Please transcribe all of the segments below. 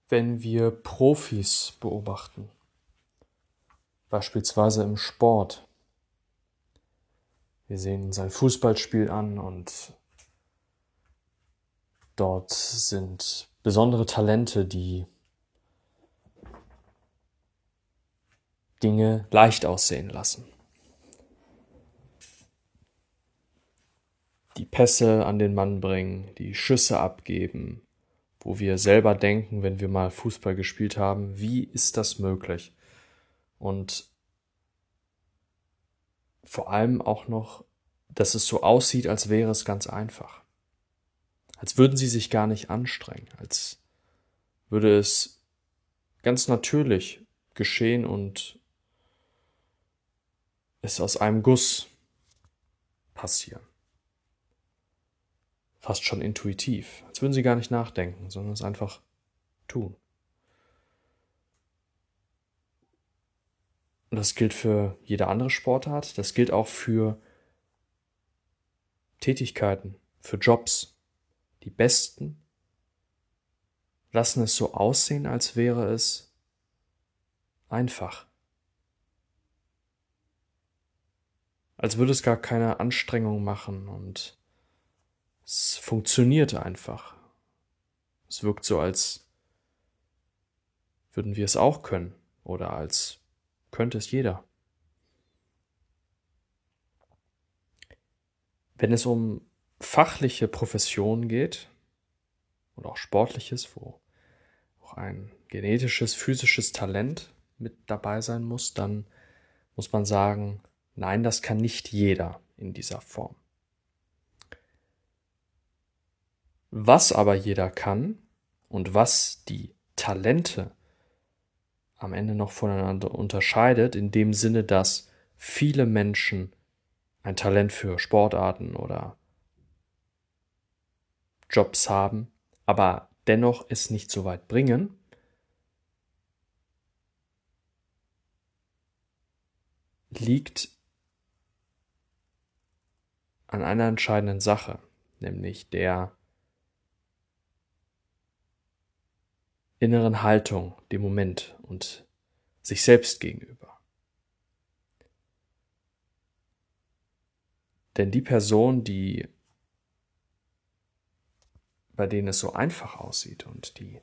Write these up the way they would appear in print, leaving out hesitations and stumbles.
Wenn wir Profis beobachten, beispielsweise im Sport, wir sehen uns ein Fußballspiel an und dort sind besondere Talente, die Dinge leicht aussehen lassen. Die Pässe an den Mann bringen, die Schüsse abgeben, wo wir selber denken, wenn wir mal Fußball gespielt haben, wie ist das möglich? Und vor allem auch noch, dass es so aussieht, als wäre es ganz einfach. Als würden sie sich gar nicht anstrengen, als würde es ganz natürlich geschehen und es aus einem Guss passieren. Fast schon intuitiv, als würden sie gar nicht nachdenken, sondern es einfach tun. Und das gilt für jede andere Sportart, das gilt auch für Tätigkeiten, für Jobs. Die Besten lassen es so aussehen, als wäre es einfach. Als würde es gar keine Anstrengung machen und es funktioniert einfach. Es wirkt so, als würden wir es auch können oder als könnte es jeder. Wenn es um fachliche Professionen geht oder auch sportliches, wo auch ein genetisches, physisches Talent mit dabei sein muss, dann muss man sagen, nein, das kann nicht jeder in dieser Form. Was aber jeder kann und was die Talente am Ende noch voneinander unterscheidet, in dem Sinne, dass viele Menschen ein Talent für Sportarten oder Jobs haben, aber dennoch es nicht so weit bringen, liegt an einer entscheidenden Sache, nämlich der inneren Haltung, dem Moment und sich selbst gegenüber. Denn die Person, bei denen es so einfach aussieht und die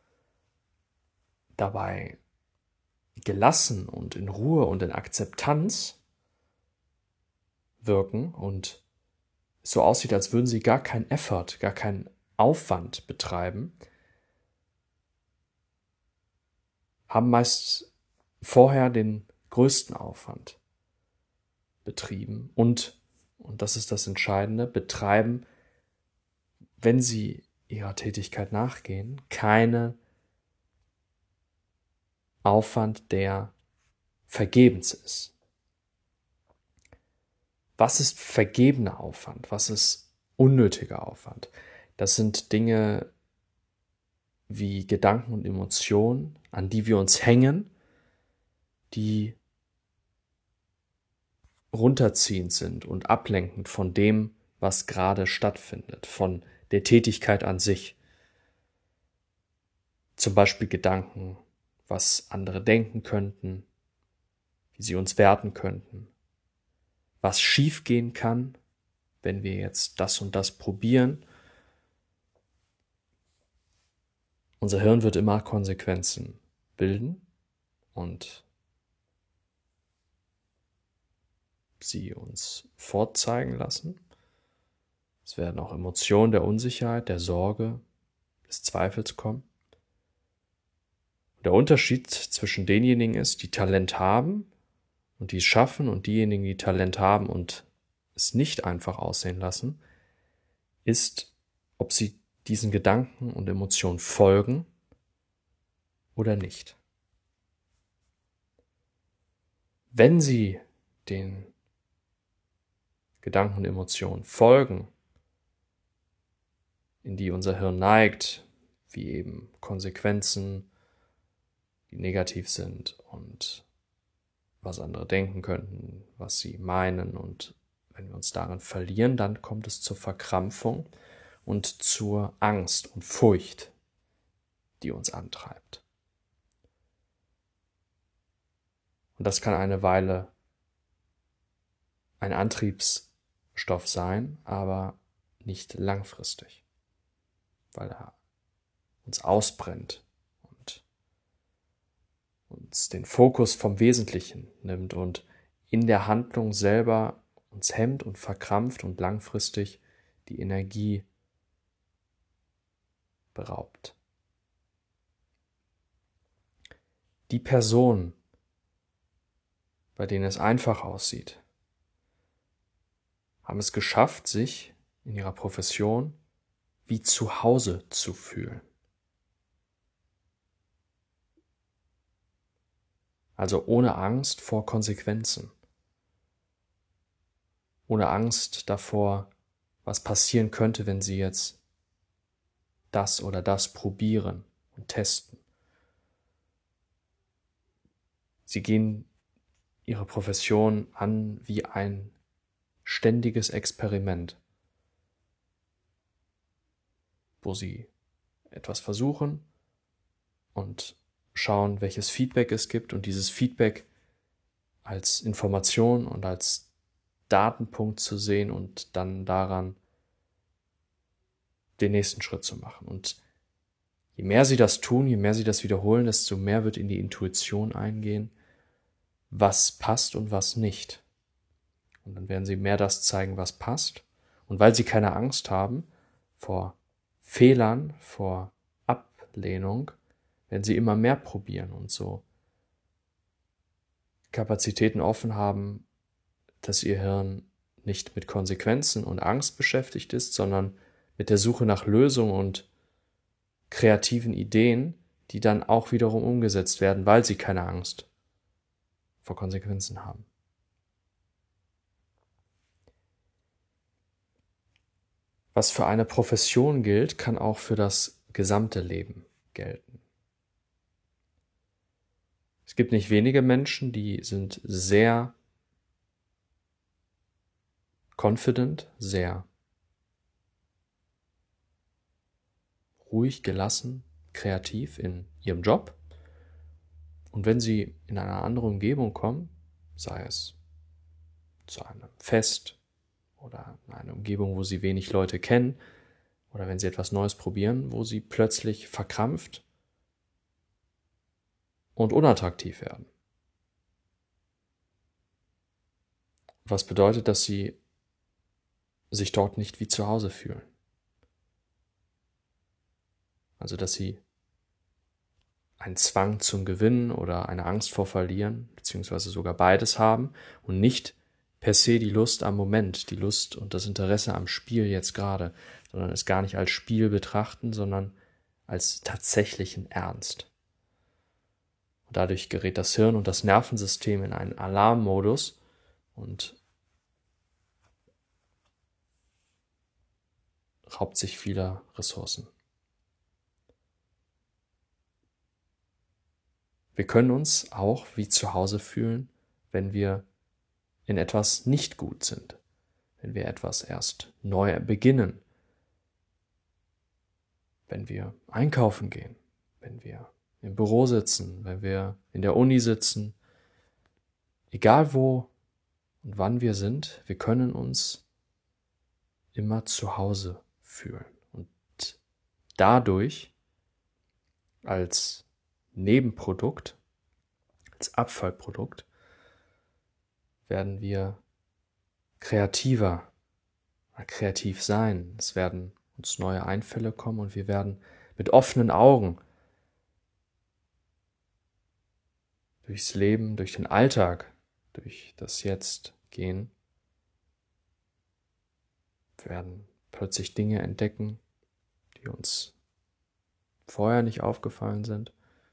dabei gelassen und in Ruhe und in Akzeptanz wirken und so aussieht, als würden sie gar keinen Effort, gar keinen Aufwand betreiben, haben meist vorher den größten Aufwand betrieben und das ist das Entscheidende, betreiben, wenn sie ihrer Tätigkeit nachgehen, keinen Aufwand, der vergebens ist. Was ist vergebener Aufwand? Was ist unnötiger Aufwand? Das sind Dinge wie Gedanken und Emotionen, an die wir uns hängen, die runterziehend sind und ablenkend von dem, was gerade stattfindet, von der Tätigkeit an sich. Zum Beispiel Gedanken, was andere denken könnten, wie sie uns werten könnten, was schiefgehen kann, wenn wir jetzt das und das probieren. Unser Hirn wird immer Konsequenzen bilden und sie uns vorzeigen lassen. Es werden auch Emotionen der Unsicherheit, der Sorge, des Zweifels kommen. Der Unterschied zwischen denjenigen ist, die Talent haben und die es schaffen und diejenigen, die Talent haben und es nicht einfach aussehen lassen, ist, ob sie diesen Gedanken und Emotionen folgen oder nicht. Wenn sie den Gedanken und Emotionen folgen, in die unser Hirn neigt, wie eben Konsequenzen, die negativ sind und was andere denken könnten, was sie meinen, und wenn wir uns darin verlieren, dann kommt es zur Verkrampfung und zur Angst und Furcht, die uns antreibt. Und das kann eine Weile ein Antriebsstoff sein, aber nicht langfristig, weil er uns ausbrennt und uns den Fokus vom Wesentlichen nimmt und in der Handlung selber uns hemmt und verkrampft und langfristig die Energie beraubt. Die Personen, bei denen es einfach aussieht, haben es geschafft, sich in ihrer Profession wie zu Hause zu fühlen. Also ohne Angst vor Konsequenzen, ohne Angst davor, was passieren könnte, wenn sie jetzt das oder das probieren und testen. Sie gehen ihre Profession an wie ein ständiges Experiment, wo sie etwas versuchen und schauen, welches Feedback es gibt und dieses Feedback als Information und als Datenpunkt zu sehen und dann daran den nächsten Schritt zu machen. Und je mehr sie das tun, je mehr sie das wiederholen, desto mehr wird in die Intuition eingehen, was passt und was nicht. Und dann werden sie mehr das zeigen, was passt. Und weil sie keine Angst haben vor Fehlern, vor Ablehnung, werden sie immer mehr probieren und so Kapazitäten offen haben, dass ihr Hirn nicht mit Konsequenzen und Angst beschäftigt ist, sondern mit der Suche nach Lösungen und kreativen Ideen, die dann auch wiederum umgesetzt werden, weil sie keine Angst vor Konsequenzen haben. Was für eine Profession gilt, kann auch für das gesamte Leben gelten. Es gibt nicht wenige Menschen, die sind sehr confident, sehr ruhig, gelassen, kreativ in ihrem Job. Und wenn sie in eine andere Umgebung kommen, sei es zu einem Fest oder in einer Umgebung, wo sie wenig Leute kennen, oder wenn sie etwas Neues probieren, wo sie plötzlich verkrampft und unattraktiv werden. Was bedeutet, dass sie sich dort nicht wie zu Hause fühlen. Also, dass sie einen Zwang zum Gewinnen oder eine Angst vor Verlieren, beziehungsweise sogar beides haben und nicht per se die Lust am Moment, die Lust und das Interesse am Spiel jetzt gerade, sondern es gar nicht als Spiel betrachten, sondern als tatsächlichen Ernst. Und dadurch gerät das Hirn und das Nervensystem in einen Alarmmodus und raubt sich vieler Ressourcen. Wir können uns auch wie zu Hause fühlen, wenn wir in etwas nicht gut sind, wenn wir etwas erst neu beginnen, wenn wir einkaufen gehen, wenn wir im Büro sitzen, wenn wir in der Uni sitzen, egal wo und wann wir sind, wir können uns immer zu Hause fühlen und dadurch als Nebenprodukt, als Abfallprodukt, werden wir kreativer, kreativ sein. Es werden uns neue Einfälle kommen und wir werden mit offenen Augen durchs Leben, durch den Alltag, durch das Jetzt gehen, werden plötzlich Dinge entdecken, die uns vorher nicht aufgefallen sind.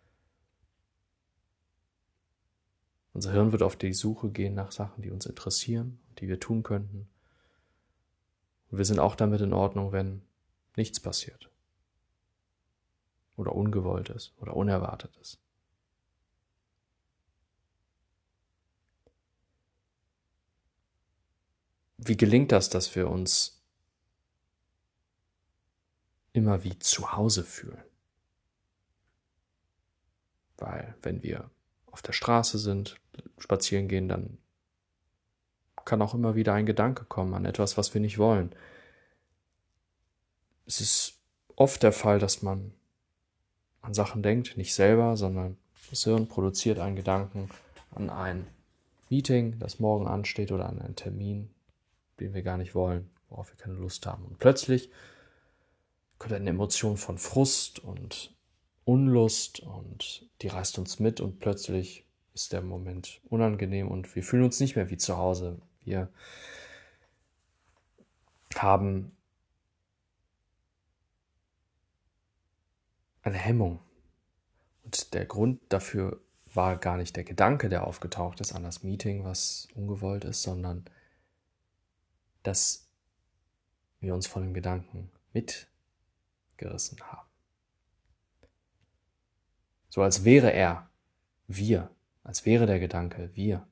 Unser Hirn wird auf die Suche gehen nach Sachen, die uns interessieren, die wir tun könnten. Und wir sind auch damit in Ordnung, wenn nichts passiert. Oder ungewollt ist oder unerwartet ist. Wie gelingt das, dass wir uns immer wie zu Hause fühlen? Weil wenn wir auf der Straße sind, spazieren gehen, dann kann auch immer wieder ein Gedanke kommen an etwas, was wir nicht wollen. Es ist oft der Fall, dass man an Sachen denkt, nicht selber, sondern das Hirn produziert einen Gedanken an ein Meeting, das morgen ansteht, oder an einen Termin, den wir gar nicht wollen, worauf wir keine Lust haben. Und plötzlich kommt eine Emotion von Frust und Unlust und die reißt uns mit und plötzlich ist der Moment unangenehm und wir fühlen uns nicht mehr wie zu Hause. Wir haben eine Hemmung. Und der Grund dafür war gar nicht der Gedanke, der aufgetaucht ist an das Meeting, was ungewollt ist, sondern dass wir uns von dem Gedanken mitgerissen haben. So als wäre er wir, als wäre der Gedanke wir.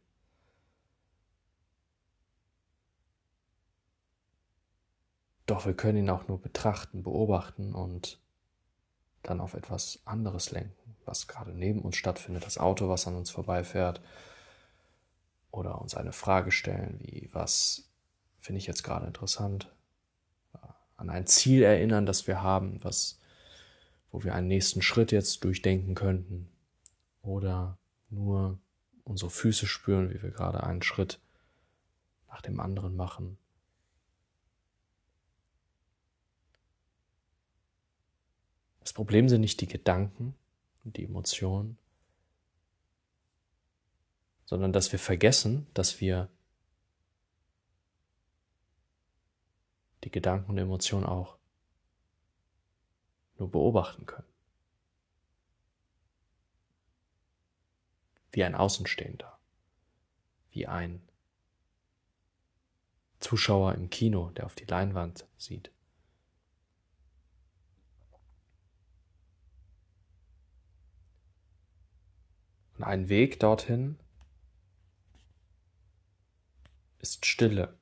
Doch wir können ihn auch nur betrachten, beobachten und dann auf etwas anderes lenken, was gerade neben uns stattfindet, das Auto, was an uns vorbeifährt, oder uns eine Frage stellen, wie, was finde ich jetzt gerade interessant, an ein Ziel erinnern, das wir haben, wo wir einen nächsten Schritt jetzt durchdenken könnten, oder nur unsere Füße spüren, wie wir gerade einen Schritt nach dem anderen machen. Das Problem sind nicht die Gedanken und die Emotionen, sondern dass wir vergessen, dass wir die Gedanken und Emotionen auch nur beobachten können. Wie ein Außenstehender, wie ein Zuschauer im Kino, der auf die Leinwand sieht. Und ein Weg dorthin ist Stille.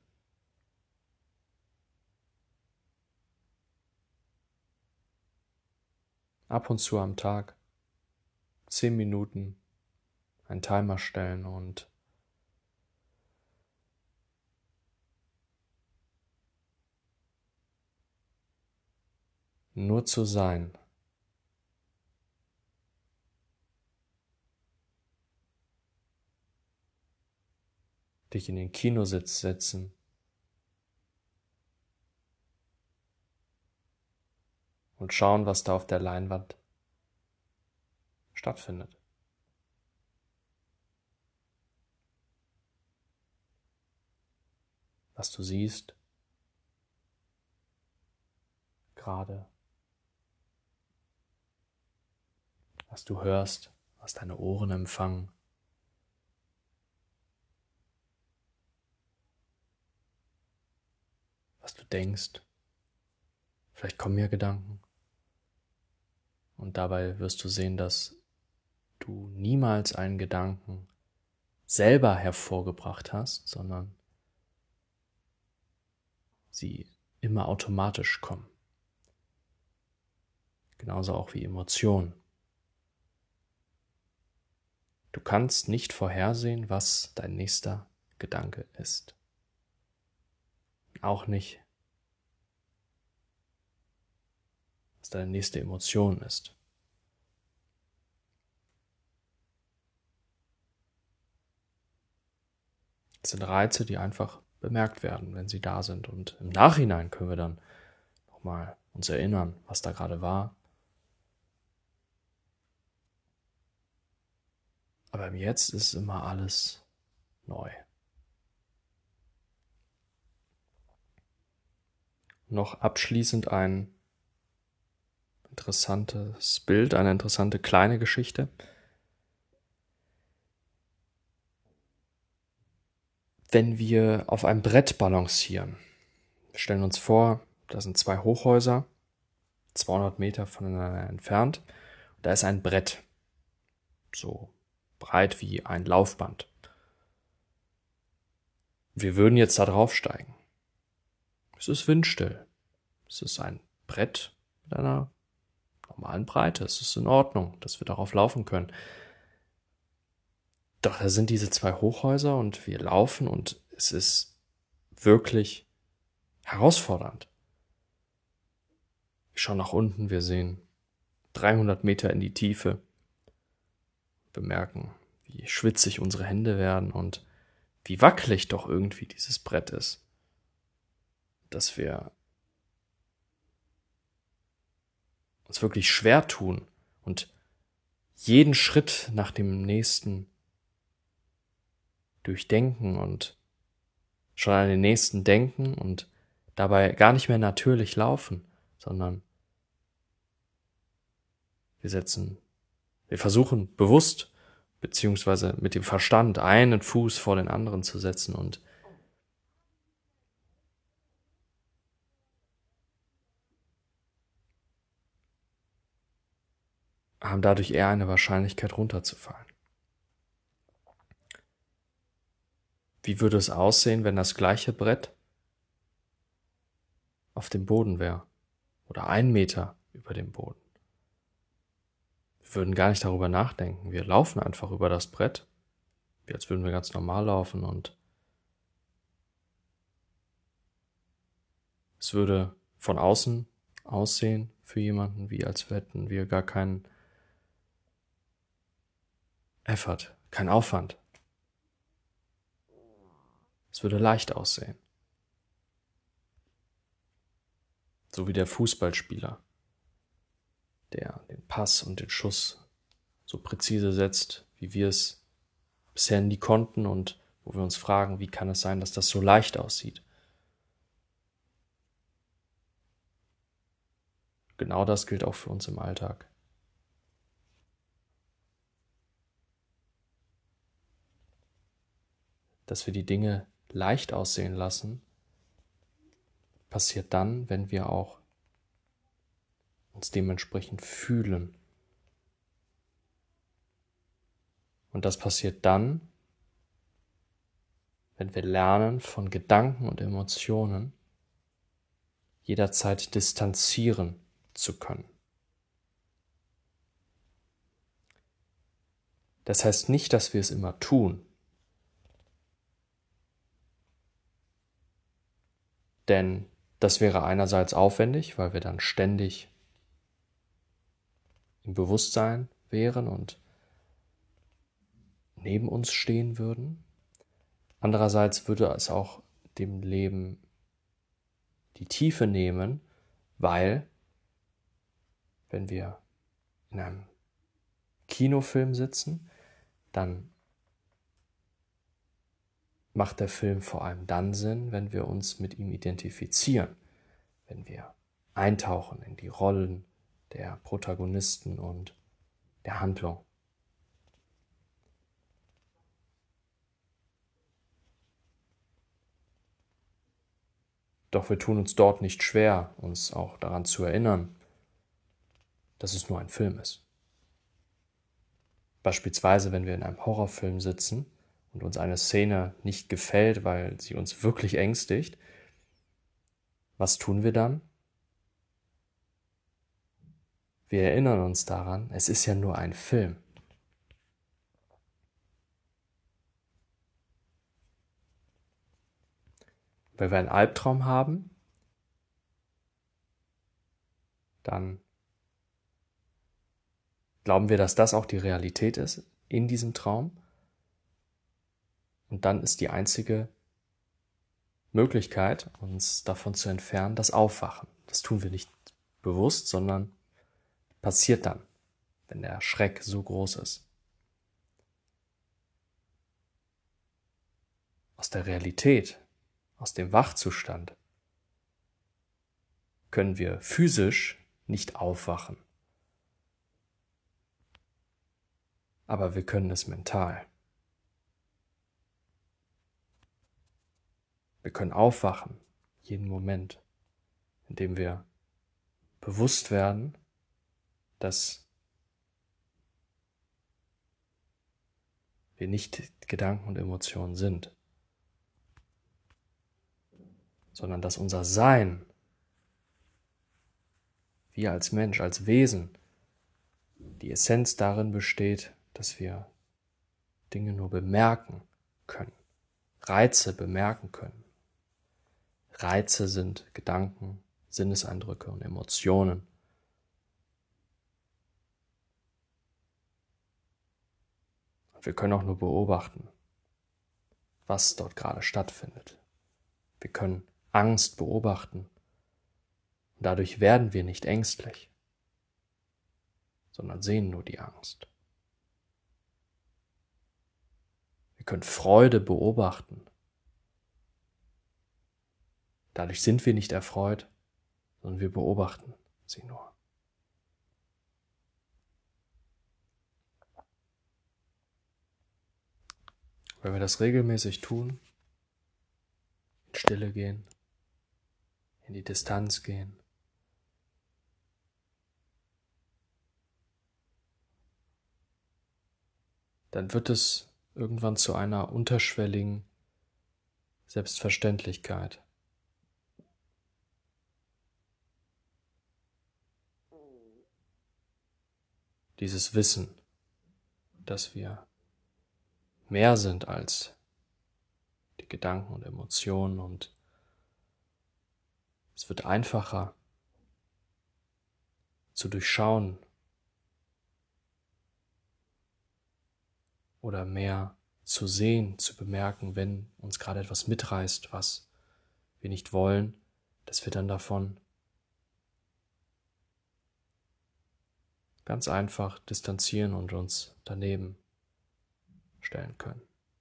Ab und zu am Tag 10 Minuten einen Timer stellen und nur zu sein. Dich in den Kinositz setzen und schauen, was da auf der Leinwand stattfindet. Was du siehst gerade, was du hörst, was deine Ohren empfangen. Was du denkst. Vielleicht kommen mir Gedanken. Und dabei wirst du sehen, dass du niemals einen Gedanken selber hervorgebracht hast, sondern sie immer automatisch kommen. Genauso auch wie Emotionen. Du kannst nicht vorhersehen, was dein nächster Gedanke ist. Auch nicht, was deine nächste Emotion ist. Es sind Reize, die einfach bemerkt werden, wenn sie da sind. Und im Nachhinein können wir dann nochmal uns erinnern, was da gerade war. Aber im Jetzt ist immer alles neu. Noch abschließend ein interessantes Bild, eine interessante kleine Geschichte. Wenn wir auf einem Brett balancieren, wir stellen uns vor, da sind 2 Hochhäuser, 200 Meter voneinander entfernt, und da ist ein Brett, so breit wie ein Laufband. Wir würden jetzt da draufsteigen. Es ist windstill. Es ist ein Brett mit einer normalen Breite. Es ist in Ordnung, dass wir darauf laufen können. Doch da sind diese 2 Hochhäuser und wir laufen und es ist wirklich herausfordernd. Wir schauen nach unten, wir sehen 300 Meter in die Tiefe, bemerken, wie schwitzig unsere Hände werden und wie wackelig doch irgendwie dieses Brett ist. Dass wir uns wirklich schwer tun und jeden Schritt nach dem nächsten durchdenken und schon an den nächsten denken und dabei gar nicht mehr natürlich laufen, sondern wir versuchen bewusst beziehungsweise mit dem Verstand einen Fuß vor den anderen zu setzen und haben dadurch eher eine Wahrscheinlichkeit runterzufallen. Wie würde es aussehen, wenn das gleiche Brett auf dem Boden wäre oder 1 Meter über dem Boden? Wir würden gar nicht darüber nachdenken. Wir laufen einfach über das Brett, wie als würden wir ganz normal laufen und es würde von außen aussehen für jemanden, wie als hätten wir gar keinen Effort, keinen Aufwand. Es würde leicht aussehen. So wie der Fußballspieler, der den Pass und den Schuss so präzise setzt, wie wir es bisher nie konnten und wo wir uns fragen, wie kann es sein, dass das so leicht aussieht. Genau das gilt auch für uns im Alltag. Dass wir die Dinge leicht aussehen lassen, passiert dann, wenn wir auch uns dementsprechend fühlen. Und das passiert dann, wenn wir lernen, von Gedanken und Emotionen jederzeit distanzieren zu können. Das heißt nicht, dass wir es immer tun, denn das wäre einerseits aufwendig, weil wir dann ständig im Bewusstsein wären und neben uns stehen würden. Andererseits würde es auch dem Leben die Tiefe nehmen, weil, wenn wir in einem Kinofilm sitzen, dann macht der Film vor allem dann Sinn, wenn wir uns mit ihm identifizieren, wenn wir eintauchen in die Rollen der Protagonisten und der Handlung. Doch wir tun uns dort nicht schwer, uns auch daran zu erinnern, dass es nur ein Film ist. Beispielsweise, wenn wir in einem Horrorfilm sitzen und uns eine Szene nicht gefällt, weil sie uns wirklich ängstigt, was tun wir dann? Wir erinnern uns daran, es ist ja nur ein Film. Wenn wir einen Albtraum haben, dann glauben wir, dass das auch die Realität ist in diesem Traum. Und dann ist die einzige Möglichkeit, uns davon zu entfernen, das Aufwachen. Das tun wir nicht bewusst, sondern passiert dann, wenn der Schreck so groß ist. Aus der Realität, aus dem Wachzustand, können wir physisch nicht aufwachen. Aber wir können es mental. Wir können aufwachen, jeden Moment, indem wir bewusst werden, dass wir nicht Gedanken und Emotionen sind, sondern dass unser Sein, wir als Mensch, als Wesen, Die Essenz darin besteht, dass wir Dinge nur bemerken können, Reize bemerken können. Reize sind Gedanken, Sinneseindrücke und Emotionen. Und wir können auch nur beobachten, was dort gerade stattfindet. Wir können Angst beobachten. Und dadurch werden wir nicht ängstlich, sondern sehen nur die Angst. Wir können Freude beobachten. Dadurch sind wir nicht erfreut, sondern wir beobachten sie nur. Wenn wir das regelmäßig tun, in Stille gehen, in die Distanz gehen, dann wird es irgendwann zu einer unterschwelligen Selbstverständlichkeit. Dieses Wissen, dass wir mehr sind als die Gedanken und Emotionen, und es wird einfacher zu durchschauen oder mehr zu sehen, zu bemerken, wenn uns gerade etwas mitreißt, was wir nicht wollen, dass wir dann davon ganz einfach distanzieren und uns daneben stellen können.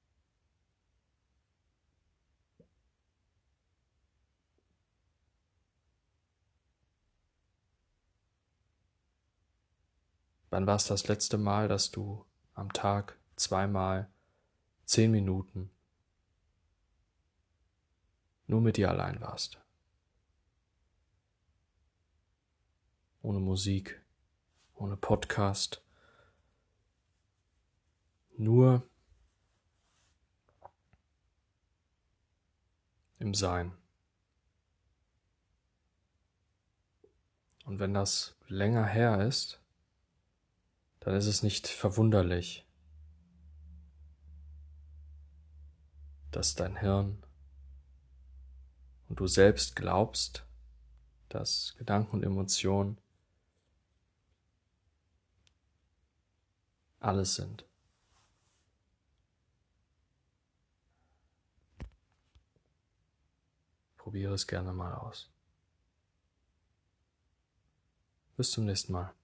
Wann war es das letzte Mal, dass du am Tag zweimal 10 Minuten nur mit dir allein warst? Ohne Musik, ohne Podcast, nur im Sein. Und wenn das länger her ist, dann ist es nicht verwunderlich, dass dein Hirn und du selbst glaubst, dass Gedanken und Emotionen alles sind. Probiere es gerne mal aus. Bis zum nächsten Mal.